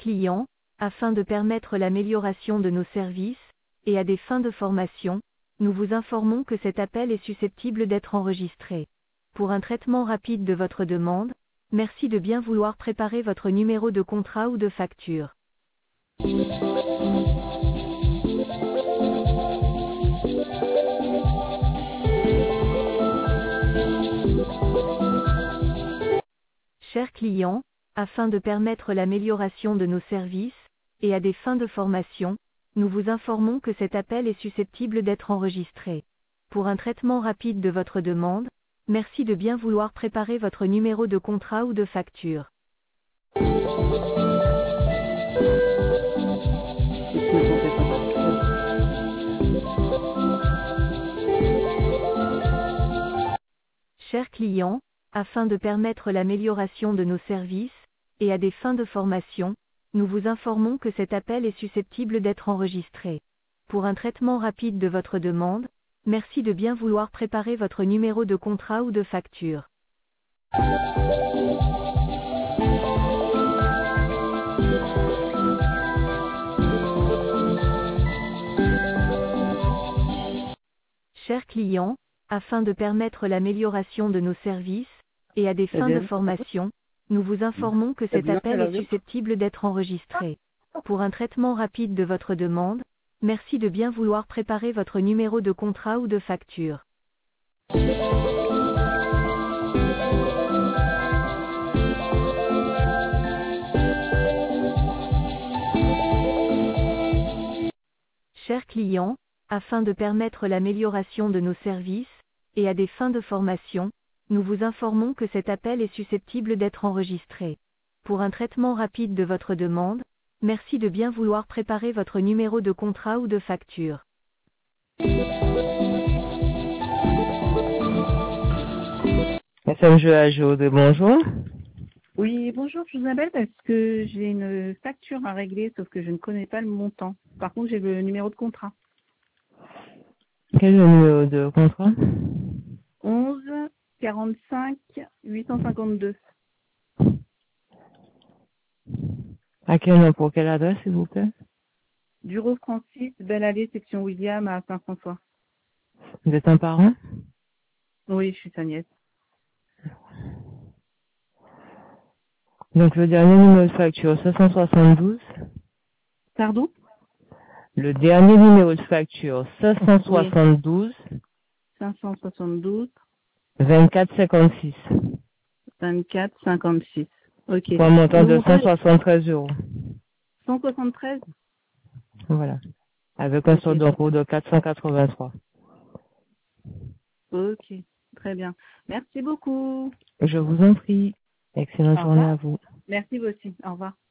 client, afin de permettre l'amélioration de nos services, et à des fins de formation, nous vous informons que cet appel est susceptible d'être enregistré. Pour un traitement rapide de votre demande, merci de bien vouloir préparer votre numéro de contrat ou de facture. Chers clients, afin de permettre l'amélioration de nos services, et à des fins de formation, nous vous informons que cet appel est susceptible d'être enregistré. Pour un traitement rapide de votre demande, merci de bien vouloir préparer votre numéro de contrat ou de facture. Chers clients, afin de permettre l'amélioration de nos services, et à des fins de formation, nous vous informons que cet appel est susceptible d'être enregistré. Pour un traitement rapide de votre demande, merci de bien vouloir préparer votre numéro de contrat ou de facture. Chers clients, afin de permettre l'amélioration de nos services, et à des fins de formation, nous vous informons que cet appel est susceptible d'être enregistré. Pour un traitement rapide de votre demande, merci de bien vouloir préparer votre numéro de contrat ou de facture. Chers clients, afin de permettre l'amélioration de nos services, et à des fins de formation, nous vous informons que cet appel est susceptible d'être enregistré. Pour un traitement rapide de votre demande, merci de bien vouloir préparer votre numéro de contrat ou de facture. SMG à Géodé, bonjour. Oui, bonjour, je vous appelle parce que j'ai une facture à régler, sauf que je ne connais pas le montant. Par contre, j'ai le numéro de contrat. Quel est le numéro de contrat? 11 45 852. À quel nom, pour quelle adresse, s'il vous plaît? Bureau Francis, Belle Allée, section William à Saint-François. Vous êtes un parent? Oui, je suis sa nièce. Donc le dernier numéro de facture, 572. Pardon? Le dernier numéro de facture, 572. Oui. 572. 24,56. 24,56. Ok. Pour un montant Le de montant 173 €. 173? Voilà. Avec un solde en cours de 483. Ok. Très bien. Merci beaucoup. Je vous en prie. Excellente journée à vous. Merci vous aussi. Au revoir.